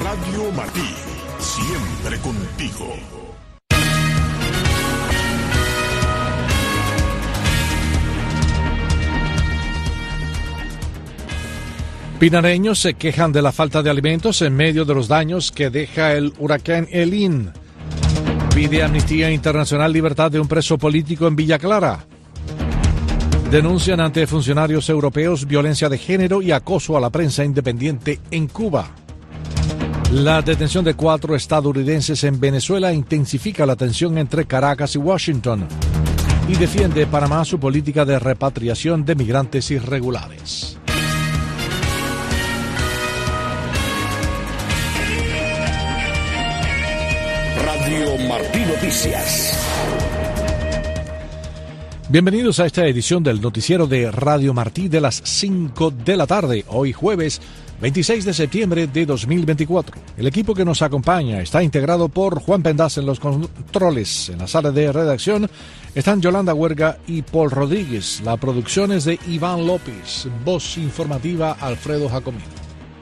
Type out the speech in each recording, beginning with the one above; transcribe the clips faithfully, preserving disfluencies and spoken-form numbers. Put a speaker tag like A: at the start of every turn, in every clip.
A: Radio Martí, siempre contigo.
B: Pinareños se quejan de la falta de alimentos en medio de los daños que deja el huracán Helene. Pide Amnistía Internacional libertad de un preso político en Villa Clara. Denuncian ante funcionarios europeos violencia de género y acoso a la prensa independiente en Cuba. La detención de cuatro estadounidenses en Venezuela intensifica la tensión entre Caracas y Washington. Y defiende Panamá su política de repatriación de migrantes irregulares.
A: Radio Martí Noticias.
B: Bienvenidos a esta edición del noticiero de Radio Martí de las cinco de la tarde, hoy jueves veintiséis de septiembre de dos mil veinticuatro. El equipo que nos acompaña está integrado por Juan Pendas en los controles. En la sala de redacción están Yolanda Huerga y Paul Rodríguez. La producción es de Iván López. Voz informativa Alfredo Jacomino.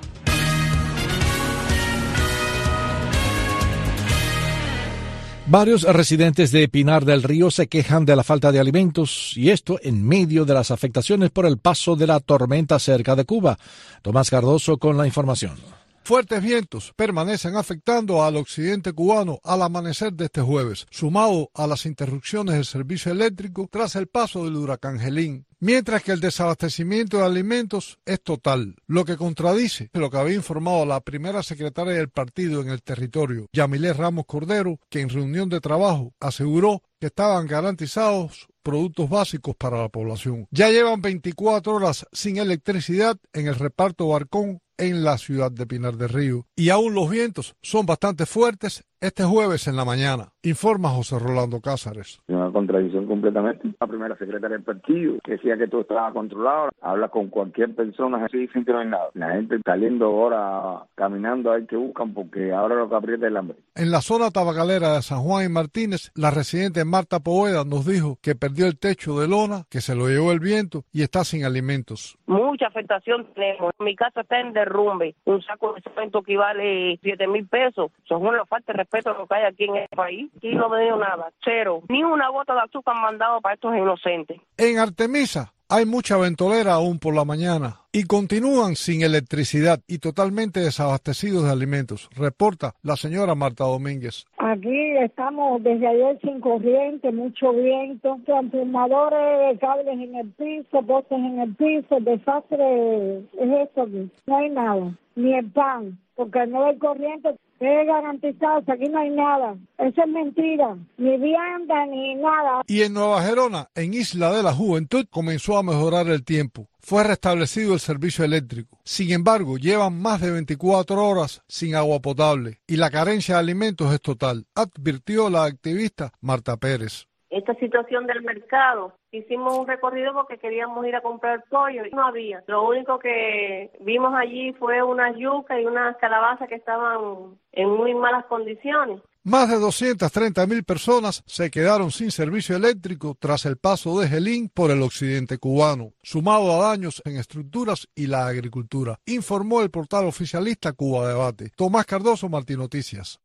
B: Varios residentes de Pinar del Río se quejan de la falta de alimentos y esto en medio de las afectaciones por el paso de la tormenta cerca de Cuba. Tomás Cardoso con la información.
C: Fuertes vientos permanecen afectando al occidente cubano al amanecer de este jueves, sumado a las interrupciones del servicio eléctrico tras el paso del huracán Helene, mientras que el desabastecimiento de alimentos es total, lo que contradice lo que había informado la primera secretaria del partido en el territorio, Yamilé Ramos Cordero, que en reunión de trabajo aseguró que estaban garantizados productos básicos para la población. Ya llevan veinticuatro horas sin electricidad en el reparto Barcón en la ciudad de Pinar del Río. Y aún los vientos son bastante fuertes este jueves en la mañana, informa José Rolando Cázares.
D: Una contradicción completamente. La primera secretaria del partido que decía que todo estaba controlado, habla con cualquier persona así dicen que no hay nada. La gente saliendo ahora, caminando a ver qué buscan porque ahora lo que aprieta es el hambre.
C: En la zona tabacalera de San Juan y Martínez, la residente Marta Poveda nos dijo que perdió el techo de lona, que se lo llevó el viento y está sin alimentos.
E: Mucha afectación tenemos. Mi casa está en derrumbe. Un saco de cemento que vale siete mil pesos. Eso es una falta de respeto a lo que hay aquí en el país. Aquí no me dio nada. Cero. Ni una gota de azúcar han mandado para estos inocentes.
C: En Artemisa hay mucha ventolera aún por la mañana y continúan sin electricidad y totalmente desabastecidos de alimentos, reporta la señora Marta Domínguez.
F: Aquí estamos desde ayer sin corriente, mucho viento, transformadores de cables en el piso, postes en el piso, desastre es esto aquí. No hay nada, ni el pan, porque no hay corriente. Es garantizado, aquí no hay nada. Eso es mentira. Ni vianda, ni nada.
C: Y en Nueva Gerona, en Isla de la Juventud, comenzó a mejorar el tiempo. Fue restablecido el servicio eléctrico. Sin embargo, llevan más de veinticuatro horas sin agua potable y la carencia de alimentos es total, advirtió la activista Marta Pérez.
E: Esta situación del mercado, hicimos un recorrido porque queríamos ir a comprar pollo y no había. Lo único que vimos allí fue unas yucas y unas calabazas que estaban en muy malas condiciones.
C: Más de doscientas treinta mil personas se quedaron sin servicio eléctrico tras el paso de Helene por el occidente cubano, sumado a daños en estructuras y la agricultura, informó el portal oficialista Cuba Debate. Tomás Cardoso, Martí Noticias.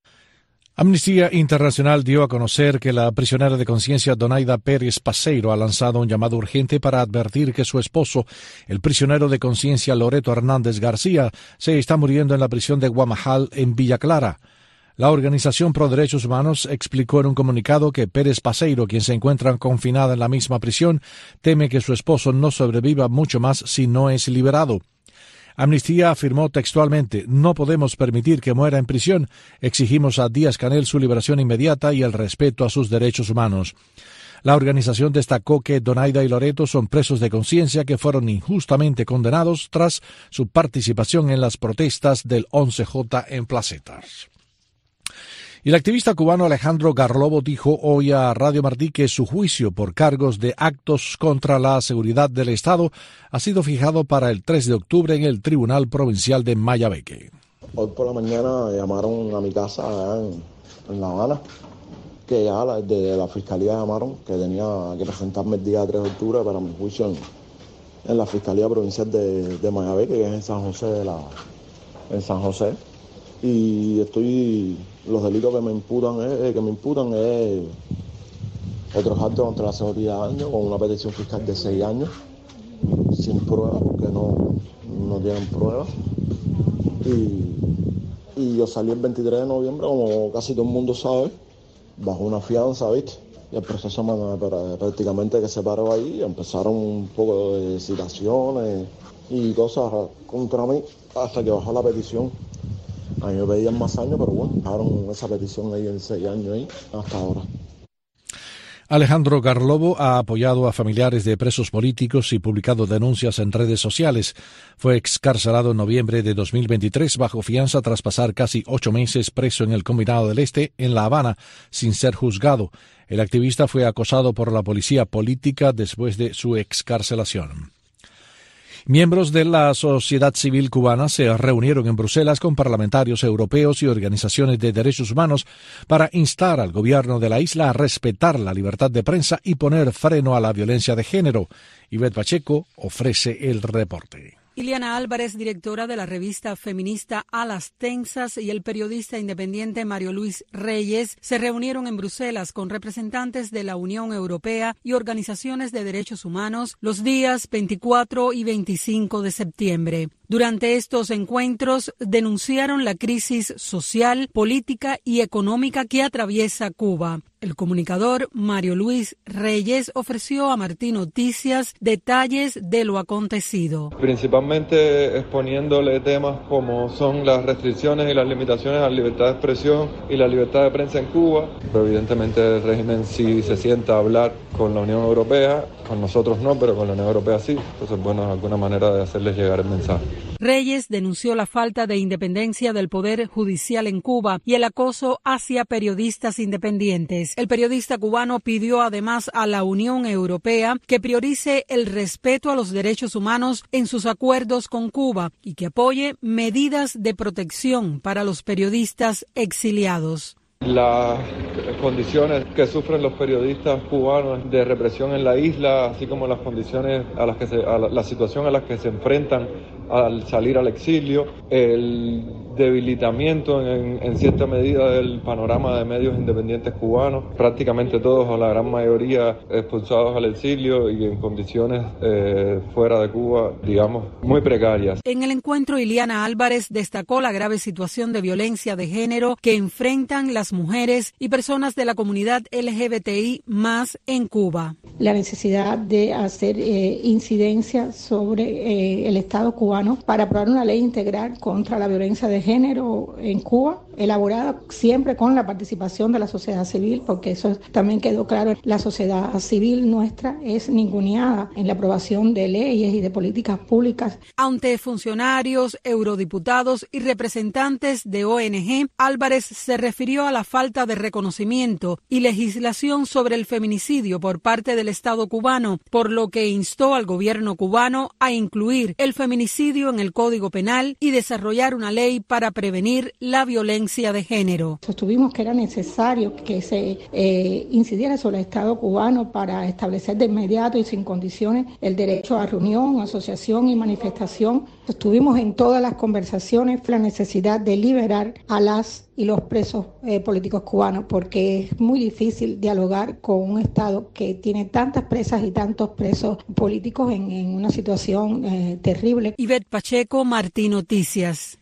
B: Amnistía Internacional dio a conocer que la prisionera de conciencia Donaida Pérez Paseiro ha lanzado un llamado urgente para advertir que su esposo, el prisionero de conciencia Loreto Hernández García, se está muriendo en la prisión de Guamajal en Villa Clara. La Organización Pro Derechos Humanos explicó en un comunicado que Pérez Paseiro, quien se encuentra confinada en la misma prisión, teme que su esposo no sobreviva mucho más si no es liberado. Amnistía afirmó textualmente: no podemos permitir que muera en prisión. Exigimos a Díaz-Canel su liberación inmediata y el respeto a sus derechos humanos. La organización destacó que Donaida y Loreto son presos de conciencia que fueron injustamente condenados tras su participación en las protestas del once J en Placetas. Y el activista cubano Alejandro Garlobo dijo hoy a Radio Martí que su juicio por cargos de actos contra la seguridad del Estado ha sido fijado para el tres de octubre en el Tribunal Provincial de Mayabeque.
G: Hoy por la mañana llamaron a mi casa allá en, en La Habana, que ya desde la Fiscalía llamaron que tenía que presentarme el día tres de octubre para mi juicio en, en la Fiscalía Provincial de, de Mayabeque, que es en San José de la, en San José. y estoy, los delitos que me imputan es, que me imputan es otros actos contra la seguridad de años, con una petición fiscal de seis años, sin pruebas, porque no, no tienen pruebas. Y, y yo salí el veintitrés de noviembre, como casi todo el mundo sabe, bajo una fianza, ¿viste? Y el proceso me, prácticamente que se paró ahí, empezaron un poco de citaciones y cosas contra mí, hasta que bajó la petición. A mí me pedían más años, pero bueno, dejaron esa petición ahí en seis años ahí, hasta ahora.
B: Alejandro Garlobo ha apoyado a familiares de presos políticos y publicado denuncias en redes sociales. Fue excarcelado en noviembre de dos mil veintitrés bajo fianza tras pasar casi ocho meses preso en el Combinado del Este, en La Habana, sin ser juzgado. El activista fue acosado por la policía política después de su excarcelación. Miembros de la sociedad civil cubana se reunieron en Bruselas con parlamentarios europeos y organizaciones de derechos humanos para instar al gobierno de la isla a respetar la libertad de prensa y poner freno a la violencia de género. Ivette Pacheco ofrece el reporte.
H: Iliana Álvarez, directora de la revista feminista A las Tensas, y el periodista independiente Mario Luis Reyes se reunieron en Bruselas con representantes de la Unión Europea y organizaciones de derechos humanos los días veinticuatro y veinticinco de septiembre. Durante estos encuentros denunciaron la crisis social, política y económica que atraviesa Cuba. El comunicador Mario Luis Reyes ofreció a Martín Noticias detalles de lo acontecido.
I: Principalmente exponiéndole temas como son las restricciones y las limitaciones a la libertad de expresión y la libertad de prensa en Cuba. Pero evidentemente el régimen sí se sienta a hablar con la Unión Europea, con nosotros no, pero con la Unión Europea sí. Entonces, bueno, alguna manera de hacerles llegar el mensaje.
H: Reyes denunció la falta de independencia del Poder Judicial en Cuba y el acoso hacia periodistas independientes. El periodista cubano pidió además a la Unión Europea que priorice el respeto a los derechos humanos en sus acuerdos con Cuba y que apoye medidas de protección para los periodistas exiliados.
I: Las condiciones que sufren los periodistas cubanos de represión en la isla, así como las condiciones a las que se, a la, la situación a las que se enfrentan al salir al exilio, el debilitamiento en, en cierta medida del panorama de medios independientes cubanos, prácticamente todos o la gran mayoría expulsados al exilio y en condiciones eh, fuera de Cuba, digamos, muy precarias.
H: En el encuentro, Iliana Álvarez destacó la grave situación de violencia de género que enfrentan las mujeres y personas de la comunidad L G B T I más en Cuba.
J: La necesidad de hacer eh, incidencia sobre eh, el Estado cubano para aprobar una ley integral contra la violencia de género en Cuba, elaborada siempre con la participación de la sociedad civil, porque eso también quedó claro. La sociedad civil nuestra es ninguneada en la aprobación de leyes y de políticas públicas.
H: Ante funcionarios, eurodiputados y representantes de O N G, Álvarez se refirió a la falta de reconocimiento y legislación sobre el feminicidio por parte del Estado cubano, por lo que instó al gobierno cubano a incluir el feminicidio en el Código Penal y desarrollar una ley para prevenir la violencia de género.
J: Sostuvimos que era necesario que se eh, incidiera sobre el Estado cubano para establecer de inmediato y sin condiciones el derecho a reunión, asociación y manifestación. Sostuvimos en todas las conversaciones la necesidad de liberar a las y los presos eh, políticos cubanos, porque es muy difícil dialogar con un Estado que tiene tantas presas y tantos presos políticos en, en una situación eh, terrible.
H: Ivette Pacheco, Martín Noticias.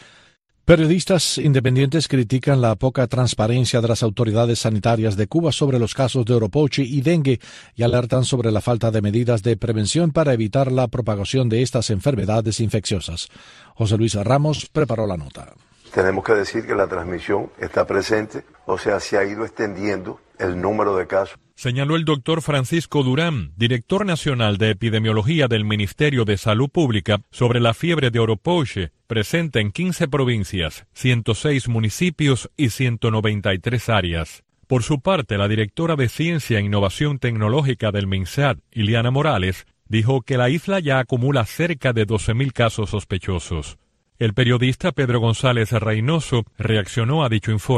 B: Periodistas independientes critican la poca transparencia de las autoridades sanitarias de Cuba sobre los casos de oropoche y dengue y alertan sobre la falta de medidas de prevención para evitar la propagación de estas enfermedades infecciosas. José Luis Ramos preparó la nota.
K: Tenemos que decir que la transmisión está presente, o sea, se ha ido extendiendo el número de casos.
L: Señaló el doctor Francisco Durán, director nacional de epidemiología del Ministerio de Salud Pública, sobre la fiebre de oropoche, presente en quince provincias, ciento seis municipios y ciento noventa y tres áreas. Por su parte, la directora de Ciencia e Innovación Tecnológica del MINSAT, Iliana Morales, dijo que la isla ya acumula cerca de doce mil casos sospechosos. El periodista Pedro González Reynoso reaccionó a dicho informe.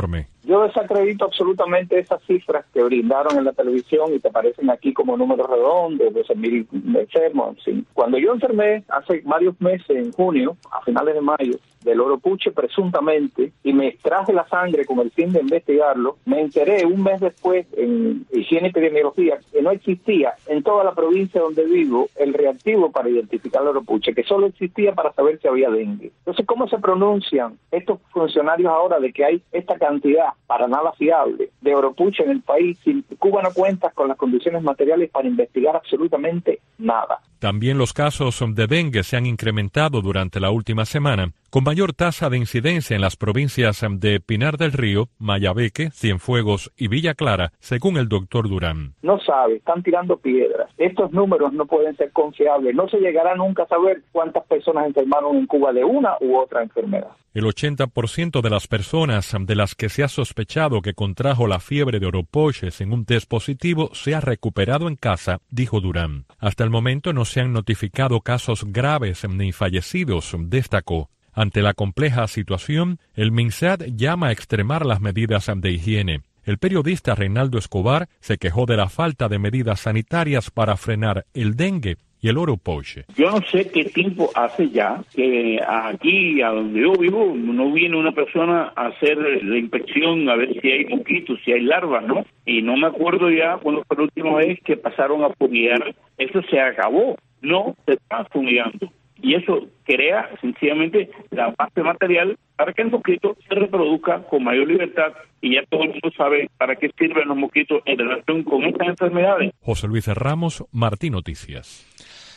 M: Yo desacredito absolutamente esas cifras que brindaron en la televisión y te aparecen aquí como números redondos, doce mil enfermos. Sí. Cuando yo enfermé hace varios meses, en junio, a finales de mayo, del Oropuche presuntamente, y me extraje la sangre con el fin de investigarlo, me enteré un mes después en higiene y epidemiología que no existía en toda la provincia donde vivo el reactivo para identificar el Oropuche, que solo existía para saber si había dengue. Entonces, ¿cómo se pronuncian estos funcionarios ahora de que hay esta cantidad para nada fiable de Oropuche en el país si Cuba no cuenta con las condiciones materiales para investigar absolutamente nada?
L: También los casos de dengue se han incrementado durante la última semana, con mayor tasa de incidencia en las provincias de Pinar del Río, Mayabeque, Cienfuegos y Villa Clara, según el doctor Durán.
M: No sabe, están tirando piedras. Estos números no pueden ser confiables. No se llegará nunca a saber cuántas personas enfermaron en Cuba de una u otra enfermedad.
L: El ochenta por ciento de las personas de las que se ha sospechado que contrajo la fiebre de Oropoches en un test positivo se ha recuperado en casa, dijo Durán. Hasta el momento no se han notificado casos graves ni fallecidos, destacó. Ante la compleja situación, el MINSAD llama a extremar las medidas de higiene. El periodista Reinaldo Escobar se quejó de la falta de medidas sanitarias para frenar el dengue y el Oropoche.
N: Yo no sé qué tiempo hace ya que aquí, a donde yo vivo, no viene una persona a hacer la inspección a ver si hay mosquitos, si hay larvas, ¿no? Y no me acuerdo ya cuando fue la última vez que pasaron a fumigar. Eso se acabó, no se está fumigando. Y eso crea sencillamente la base material para que el mosquito se reproduzca con mayor libertad, y ya todo el mundo sabe para qué sirven los mosquitos en relación con estas enfermedades.
L: José Luis Ramos, Martín Noticias.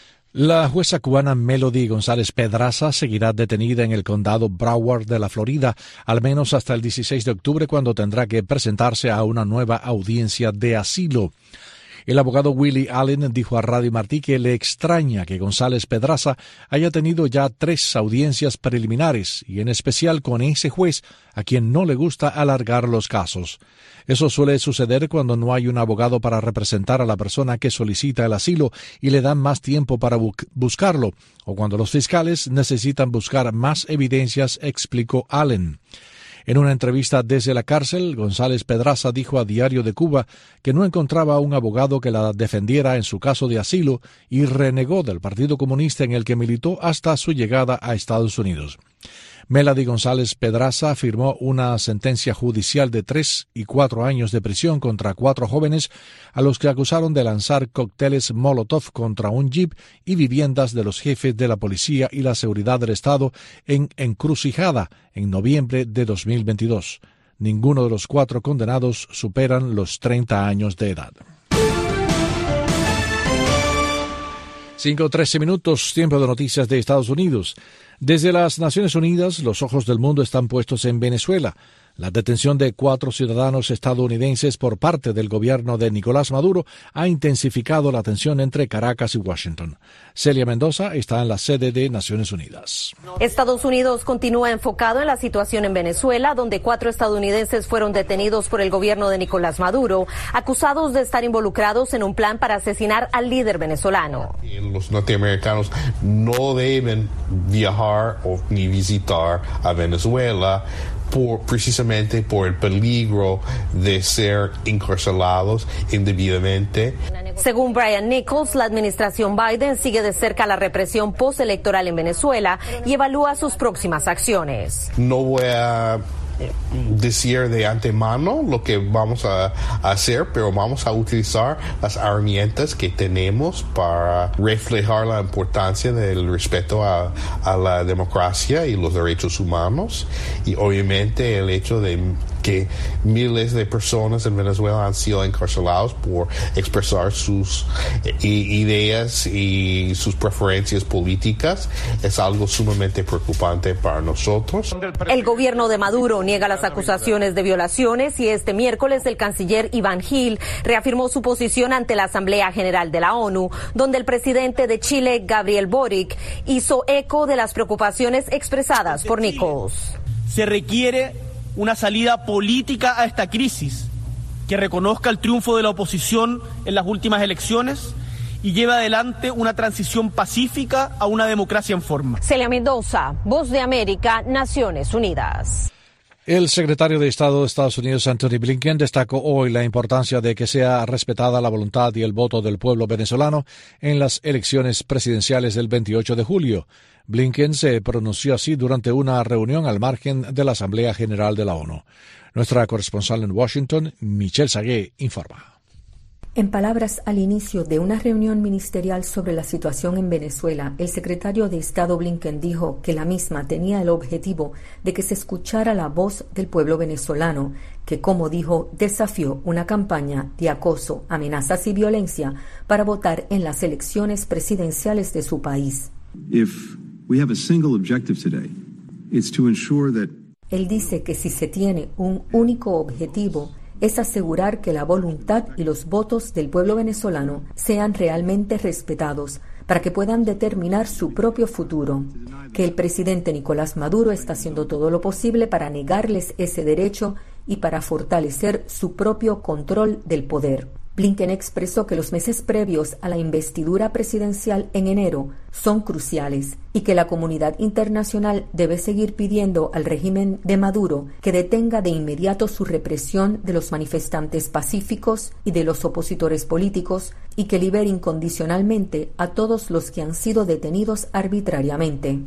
B: La jueza cubana Melody González Pedraza seguirá detenida en el condado Broward de la Florida, al menos hasta el dieciséis de octubre, cuando tendrá que presentarse a una nueva audiencia de asilo. El abogado Willie Allen dijo a Radio Martí que le extraña que González Pedraza haya tenido ya tres audiencias preliminares, y en especial con ese juez a quien no le gusta alargar los casos. Eso suele suceder cuando no hay un abogado para representar a la persona que solicita el asilo y le dan más tiempo para bu- buscarlo, o cuando los fiscales necesitan buscar más evidencias, explicó Allen. En una entrevista desde la cárcel, González Pedraza dijo a Diario de Cuba que no encontraba un abogado que la defendiera en su caso de asilo y renegó del Partido Comunista en el que militó hasta su llegada a Estados Unidos. Melody González Pedraza firmó una sentencia judicial de tres y cuatro años de prisión contra cuatro jóvenes a los que acusaron de lanzar cócteles Molotov contra un jeep y viviendas de los jefes de la policía y la seguridad del Estado en Encrucijada en noviembre de dos mil veintidós. Ninguno de los cuatro condenados superan los treinta años de edad. Cinco o trece minutos, tiempo de noticias de Estados Unidos. Desde las Naciones Unidas, los ojos del mundo están puestos en Venezuela. La detención de cuatro ciudadanos estadounidenses por parte del gobierno de Nicolás Maduro ha intensificado la tensión entre Caracas y Washington. Celia Mendoza está en la sede de Naciones Unidas.
O: Estados Unidos continúa enfocado en la situación en Venezuela, donde cuatro estadounidenses fueron detenidos por el gobierno de Nicolás Maduro, acusados de estar involucrados en un plan para asesinar al líder venezolano.
P: Los norteamericanos no deben viajar o ni visitar a Venezuela, por, precisamente por el peligro de ser encarcelados indebidamente.
O: Según Brian Nichols, la administración Biden sigue de cerca la represión postelectoral en Venezuela y evalúa sus próximas acciones.
P: No voy a decir de antemano lo que vamos a hacer, pero vamos a utilizar las herramientas que tenemos para reflejar la importancia del respeto a, a la democracia y los derechos humanos, y obviamente el hecho de que miles de personas en Venezuela han sido encarcelados por expresar sus ideas y sus preferencias políticas es algo sumamente preocupante para nosotros.
O: El gobierno de Maduro niega las acusaciones de violaciones, y este miércoles el canciller Iván Gil reafirmó su posición ante la Asamblea General de la ONU, donde el presidente de Chile, Gabriel Boric, hizo eco de las preocupaciones expresadas por Nichols.
Q: Se requiere una salida política a esta crisis que reconozca el triunfo de la oposición en las últimas elecciones y lleve adelante una transición pacífica a una democracia en forma.
O: Celia Mendoza, Voz de América, Naciones Unidas.
B: El secretario de Estado de Estados Unidos, Anthony Blinken, destacó hoy la importancia de que sea respetada la voluntad y el voto del pueblo venezolano en las elecciones presidenciales del veintiocho de julio. Blinken se pronunció así durante una reunión al margen de la Asamblea General de la ONU. Nuestra corresponsal en Washington, Michelle Sagué, informa.
R: En palabras al inicio de una reunión ministerial sobre la situación en Venezuela, el secretario de Estado Blinken dijo que la misma tenía el objetivo de que se escuchara la voz del pueblo venezolano, que, como dijo, desafió una campaña de acoso, amenazas y violencia para votar en las elecciones presidenciales de su país.
S: If we have a single objective today, it's to ensure that...
R: Él dice que si se tiene un único objetivo, es asegurar que la voluntad y los votos del pueblo venezolano sean realmente respetados para que puedan determinar su propio futuro, que el presidente Nicolás Maduro está haciendo todo lo posible para negarles ese derecho y para fortalecer su propio control del poder. Blinken expresó que los meses previos a la investidura presidencial en enero son cruciales y que la comunidad internacional debe seguir pidiendo al régimen de Maduro que detenga de inmediato su represión de los manifestantes pacíficos y de los opositores políticos y que libere incondicionalmente a todos los que han sido detenidos arbitrariamente.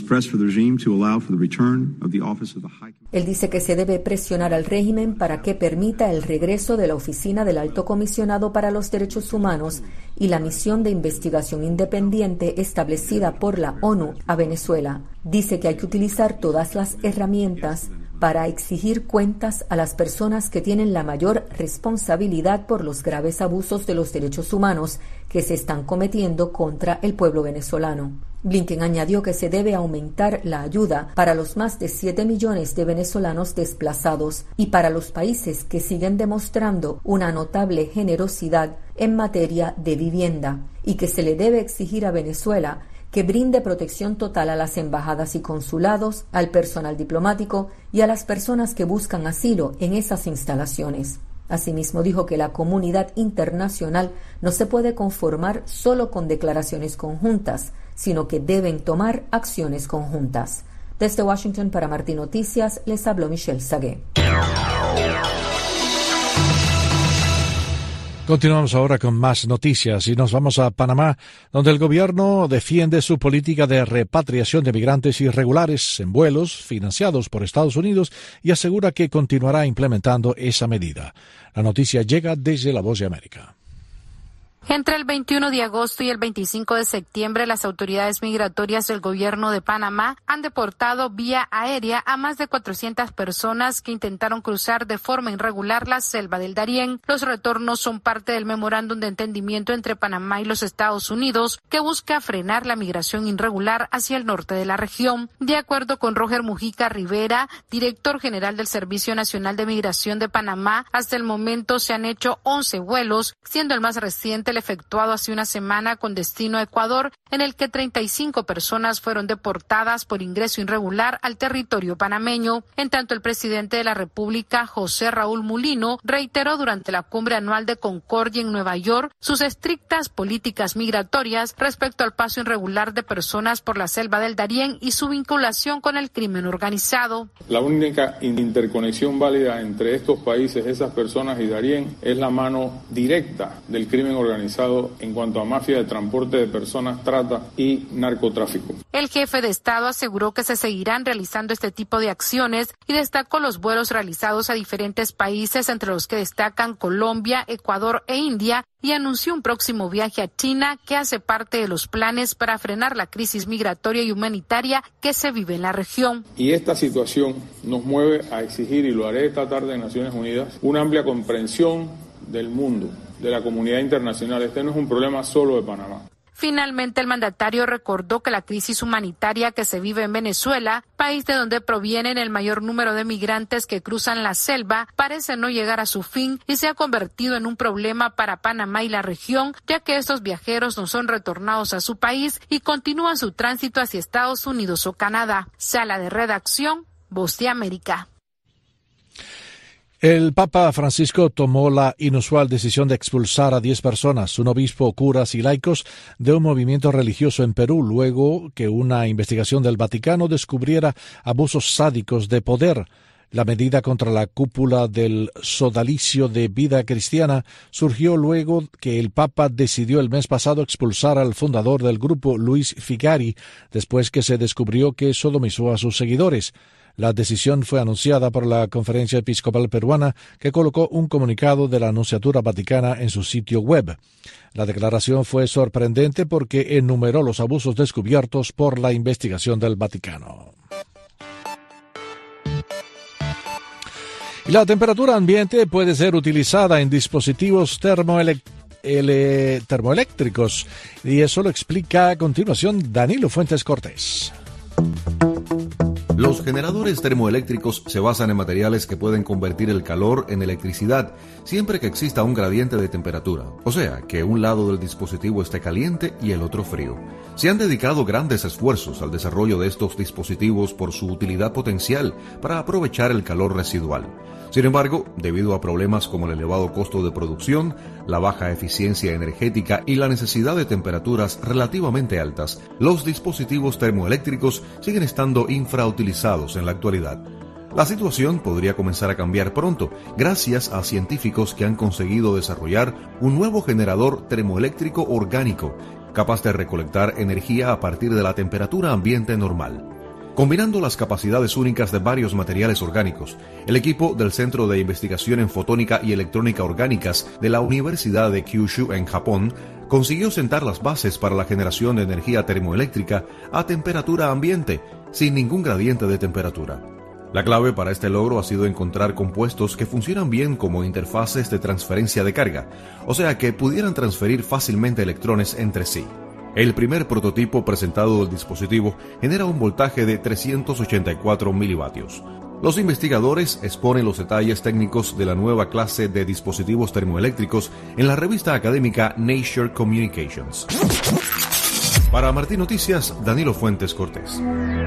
R: Él dice que se debe presionar al régimen para que permita el regreso de la oficina del Alto Comisionado para los Derechos Humanos y la misión de investigación independiente establecida por la ONU a Venezuela. Dice que hay que utilizar todas las herramientas para exigir cuentas a las personas que tienen la mayor responsabilidad por los graves abusos de los derechos humanos que se están cometiendo contra el pueblo venezolano. Blinken añadió que se debe aumentar la ayuda para los más de siete millones de venezolanos desplazados y para los países que siguen demostrando una notable generosidad en materia de vivienda, y que se le debe exigir a Venezuela que brinde protección total a las embajadas y consulados, al personal diplomático y a las personas que buscan asilo en esas instalaciones. Asimismo, dijo que la comunidad internacional no se puede conformar solo con declaraciones conjuntas, sino que deben tomar acciones conjuntas. Desde Washington para Martí Noticias, les habló Michelle Sagué.
B: Continuamos ahora con más noticias y nos vamos a Panamá, donde el gobierno defiende su política de repatriación de migrantes irregulares en vuelos financiados por Estados Unidos y asegura que continuará implementando esa medida. La noticia llega desde La Voz de América.
T: Entre el veintiuno de agosto y el veinticinco de septiembre, las autoridades migratorias del gobierno de Panamá han deportado vía aérea a más de cuatrocientas personas que intentaron cruzar de forma irregular la selva del Darién. Los retornos son parte del memorándum de entendimiento entre Panamá y los Estados Unidos, que busca frenar la migración irregular hacia el norte de la región. De acuerdo con Roger Mujica Rivera, director general del Servicio Nacional de Migración de Panamá, hasta el momento se han hecho once vuelos, siendo el más reciente el efectuado hace una semana con destino a Ecuador, en el que treinta y cinco personas fueron deportadas por ingreso irregular al territorio panameño. En tanto, el presidente de la República, José Raúl Mulino, reiteró durante la cumbre anual de Concordia en Nueva York sus estrictas políticas migratorias respecto al paso irregular de personas por la selva del Darién y su vinculación con el crimen organizado.
U: La única interconexión válida entre estos países, esas personas y Darién, es la mano directa del crimen organizado en cuanto a mafia de transporte de personas, trata y narcotráfico.
T: El jefe de Estado aseguró que se seguirán realizando este tipo de acciones y destacó los vuelos realizados a diferentes países, entre los que destacan Colombia, Ecuador e India, y anunció un próximo viaje a China que hace parte de los planes para frenar la crisis migratoria y humanitaria que se vive en la región.
U: Y esta situación nos mueve a exigir, y lo haré esta tarde en Naciones Unidas, una amplia comprensión del mundo, de la comunidad internacional. Este no es un problema solo de Panamá.
T: Finalmente, el mandatario recordó que la crisis humanitaria que se vive en Venezuela, país de donde provienen el mayor número de migrantes que cruzan la selva, parece no llegar a su fin y se ha convertido en un problema para Panamá y la región, ya que estos viajeros no son retornados a su país y continúan su tránsito hacia Estados Unidos o Canadá. Sala de redacción, Voz de América.
B: El Papa Francisco tomó la inusual decisión de expulsar a diez personas, un obispo, curas y laicos, de un movimiento religioso en Perú, luego que una investigación del Vaticano descubriera abusos sádicos de poder. La medida contra la cúpula del sodalicio de Vida Cristiana surgió luego que el Papa decidió el mes pasado expulsar al fundador del grupo, Luis Figari, después que se descubrió que sodomizó a sus seguidores. La decisión fue anunciada por la Conferencia Episcopal Peruana, que colocó un comunicado de la Nunciatura Vaticana en su sitio web. La declaración fue sorprendente porque enumeró los abusos descubiertos por la investigación del Vaticano. Y la temperatura ambiente puede ser utilizada en dispositivos termoelec- ele- termoeléctricos, y eso lo explica a continuación Danilo Fuentes Cortés.
A: Los generadores termoeléctricos se basan en materiales que pueden convertir el calor en electricidad siempre que exista un gradiente de temperatura, o sea, que un lado del dispositivo esté caliente y el otro frío. Se han dedicado grandes esfuerzos al desarrollo de estos dispositivos por su utilidad potencial para aprovechar el calor residual. Sin embargo, debido a problemas como el elevado costo de producción, la baja eficiencia energética y la necesidad de temperaturas relativamente altas, los dispositivos termoeléctricos siguen estando infrautilizados en la actualidad. La situación podría comenzar a cambiar pronto, gracias a científicos que han conseguido desarrollar un nuevo generador termoeléctrico orgánico, capaz de recolectar energía a partir de la temperatura ambiente normal. Combinando las capacidades únicas de varios materiales orgánicos, el equipo del Centro de Investigación en Fotónica y Electrónica Orgánicas de la Universidad de Kyushu en Japón consiguió sentar las bases para la generación de energía termoeléctrica a temperatura ambiente, sin ningún gradiente de temperatura. La clave para este logro ha sido encontrar compuestos que funcionan bien como interfaces de transferencia de carga, o sea que pudieran transferir fácilmente electrones entre sí. El primer prototipo presentado del dispositivo genera un voltaje de trescientos ochenta y cuatro milivatios. Los investigadores exponen los detalles técnicos de la nueva clase de dispositivos termoeléctricos en la revista académica Nature Communications. Para Martín Noticias, Danilo Fuentes Cortés.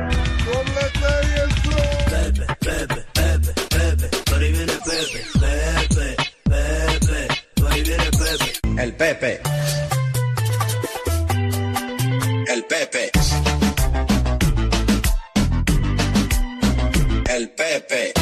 V: El Pepe. El Pepe. El Pepe.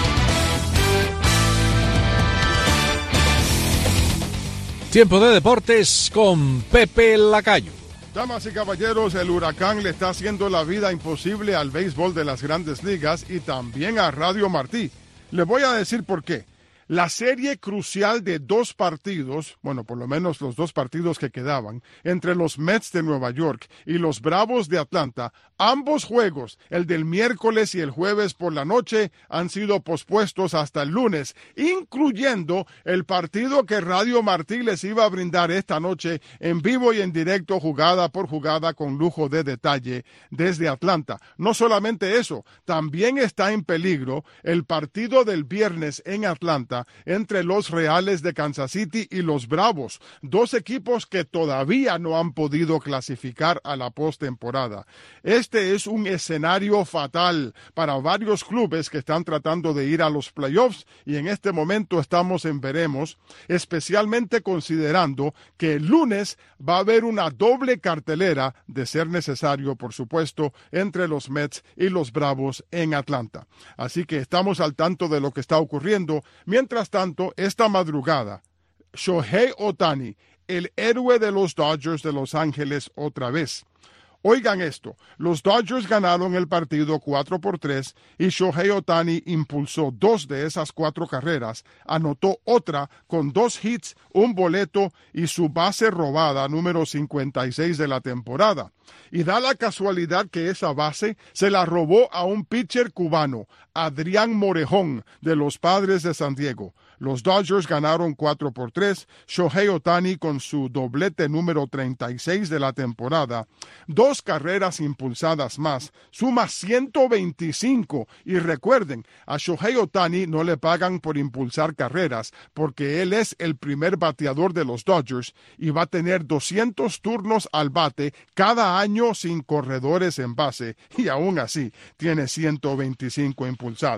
B: Tiempo de deportes con Pepe Lacayo.
C: Damas y caballeros, el huracán le está haciendo la vida imposible al béisbol de las Grandes Ligas y también a Radio Martí. Le voy a decir por qué. La serie crucial de dos partidos, bueno, por lo menos los dos partidos que quedaban, entre los Mets de Nueva York y los Bravos de Atlanta, ambos juegos, el del miércoles y el jueves por la noche, han sido pospuestos hasta el lunes, incluyendo el partido que Radio Martí les iba a brindar esta noche en vivo y en directo, jugada por jugada, con lujo de detalle desde Atlanta. No solamente eso, también está en peligro el partido del viernes en Atlanta entre los Reales de Kansas City y los Bravos, dos equipos que todavía no han podido clasificar a la postemporada. Este es un escenario fatal para varios clubes que están tratando de ir a los playoffs y en este momento estamos en veremos, especialmente considerando que el lunes va a haber una doble cartelera, de ser necesario, por supuesto, entre los Mets y los Bravos en Atlanta. Así que estamos al tanto de lo que está ocurriendo. Mientras Mientras tanto, esta madrugada, Shohei Ohtani, el héroe de los Dodgers de Los Ángeles otra vez. Oigan esto, los Dodgers ganaron el partido cuatro por tres y Shohei Ohtani impulsó dos de esas cuatro carreras, anotó otra con dos hits, un boleto y su base robada número cincuenta y seis de la temporada. Y da la casualidad que esa base se la robó a un pitcher cubano, Adrián Morejón, de los Padres de San Diego. Los Dodgers ganaron cuatro por tres, Shohei Ohtani con su doblete número treinta y seis de la temporada. Dos carreras impulsadas más, suma ciento veinticinco. Y recuerden, a Shohei Ohtani no le pagan por impulsar carreras, porque él es el primer bateador de los Dodgers y va a tener doscientos turnos al bate cada año sin corredores en base, y aún así tiene ciento veinticinco impulsadas.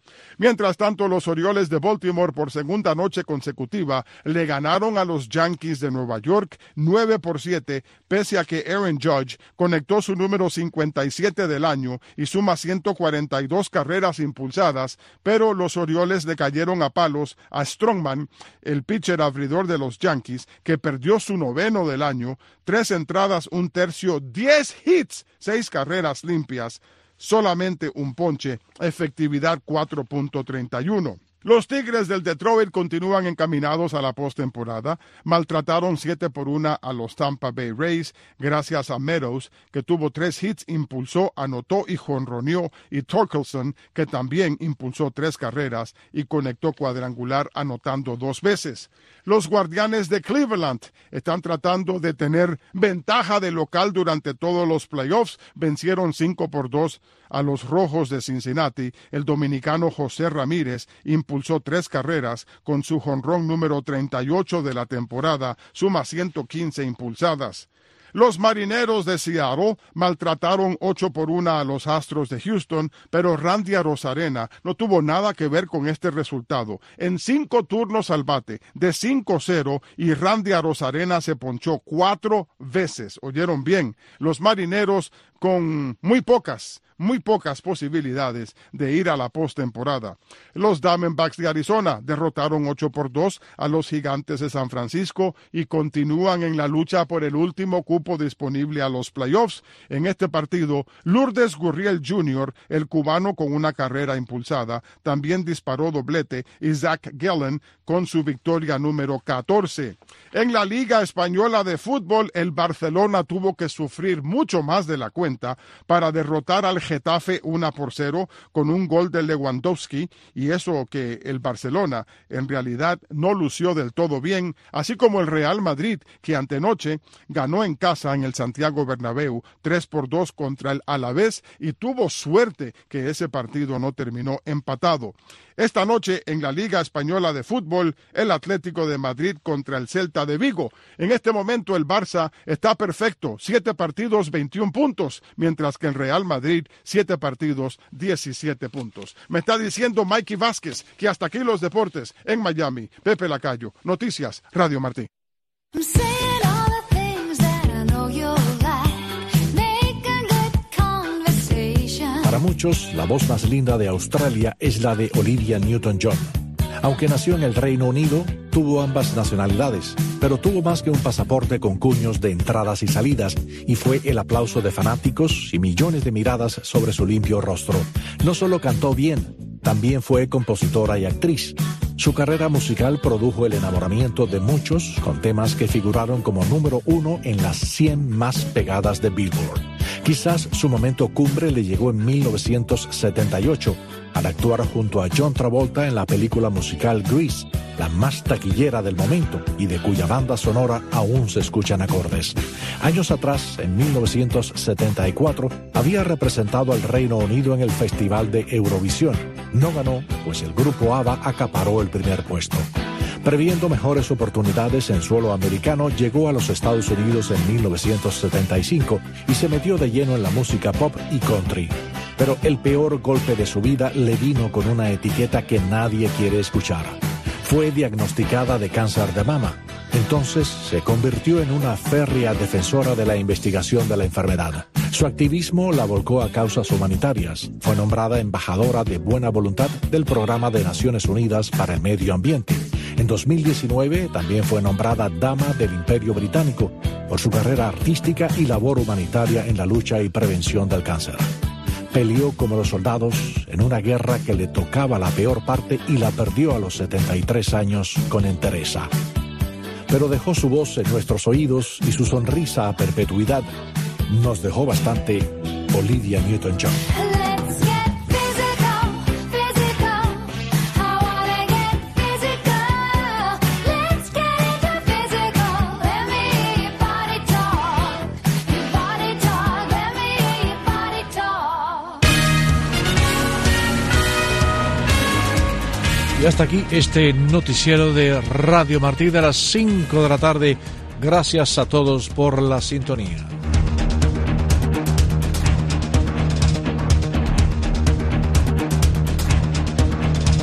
D: Mientras tanto, los Orioles de Baltimore por segunda noche consecutiva le ganaron a los Yankees de Nueva York nueve por siete, pese a que Aaron Judge conectó su número cincuenta y siete del año y suma ciento cuarenta y dos carreras impulsadas, pero los Orioles le cayeron a palos a Strongman, el pitcher abridor de los Yankees, que perdió su noveno del año, tres entradas, un tercio, diez hits, seis carreras limpias, solamente un ponche, efectividad cuatro punto treinta y uno. Los Tigres del Detroit continúan encaminados a la postemporada. Maltrataron siete por una a los Tampa Bay Rays gracias a Meadows, que tuvo tres hits, impulsó, anotó y jonroneó, y Torkelson, que también impulsó tres carreras y conectó cuadrangular anotando dos veces. Los Guardianes de Cleveland están tratando de tener ventaja de local durante todos los playoffs. Vencieron cinco por dos a los Rojos de Cincinnati. El dominicano José Ramírez impulsó tres carreras con su jonrón número treinta y ocho de la temporada, suma ciento quince impulsadas. Los Marineros de Seattle maltrataron ocho por una a los Astros de Houston, pero Randy Arozarena no tuvo nada que ver con este resultado. En cinco turnos al bate, de cinco cero, y Randy Arozarena se ponchó cuatro veces. ¿Oyeron bien? Los Marineros con muy pocas, muy pocas posibilidades de ir a la postemporada. Los Diamondbacks de Arizona derrotaron ocho por dos a los Gigantes de San Francisco y continúan en la lucha por el último cupo disponible a los playoffs. En este partido, Lourdes Gurriel junior, el cubano con una carrera impulsada, también disparó doblete, y Zach Gallen con su victoria número catorce. En la Liga Española de Fútbol, el Barcelona tuvo que sufrir mucho más de la cuenta para derrotar al Getafe uno por cero con un gol de Lewandowski, y eso que el Barcelona en realidad no lució del todo bien, así como el Real Madrid, que antenoche ganó en casa en el Santiago Bernabéu tres por dos contra el Alavés y tuvo suerte que ese partido no terminó empatado. Esta noche en la Liga Española de Fútbol, el Atlético de Madrid contra el Celta de Vigo. En este momento el Barça está perfecto, siete partidos, veintiún puntos, mientras que el Real Madrid, siete partidos, diecisiete puntos. Me está diciendo Mikey Vázquez que hasta aquí los deportes en Miami. Pepe Lacayo, Noticias, Radio Martí.
B: Para muchos, la voz más linda de Australia es la de Olivia Newton-John. Aunque nació en el Reino Unido, tuvo ambas nacionalidades, pero tuvo más que un pasaporte con cuños de entradas y salidas, y fue el aplauso de fanáticos y millones de miradas sobre su limpio rostro. No solo cantó bien, también fue compositora y actriz. Su carrera musical produjo el enamoramiento de muchos con temas que figuraron como número uno en las cien más pegadas de Billboard. Quizás su momento cumbre le llegó en mil novecientos setenta y ocho, al actuar junto a John Travolta en la película musical Grease, la más taquillera del momento y de cuya banda sonora aún se escuchan acordes. Años atrás, en mil novecientos setenta y cuatro, había representado al Reino Unido en el Festival de Eurovisión. No ganó, pues el grupo ABBA acaparó el primer puesto. Previendo mejores oportunidades en suelo americano, llegó a los Estados Unidos en mil novecientos setenta y cinco y se metió de lleno en la música pop y country. Pero el peor golpe de su vida le vino con una etiqueta que nadie quiere escuchar. Fue diagnosticada de cáncer de mama. Entonces se convirtió en una férrea defensora de la investigación de la enfermedad. Su activismo la volcó a causas humanitarias. Fue nombrada embajadora de buena voluntad del Programa de Naciones Unidas para el Medio Ambiente. En dos mil diecinueve también fue nombrada Dama del Imperio Británico por su carrera artística y labor humanitaria en la lucha y prevención del cáncer. Peleó como los soldados en una guerra que le tocaba la peor parte y la perdió a los setenta y tres años con entereza. Pero dejó su voz en nuestros oídos y su sonrisa a perpetuidad. Nos dejó bastante Olivia Newton-John. Y hasta aquí este noticiero de Radio Martí de las cinco de la tarde. Gracias a todos por la sintonía.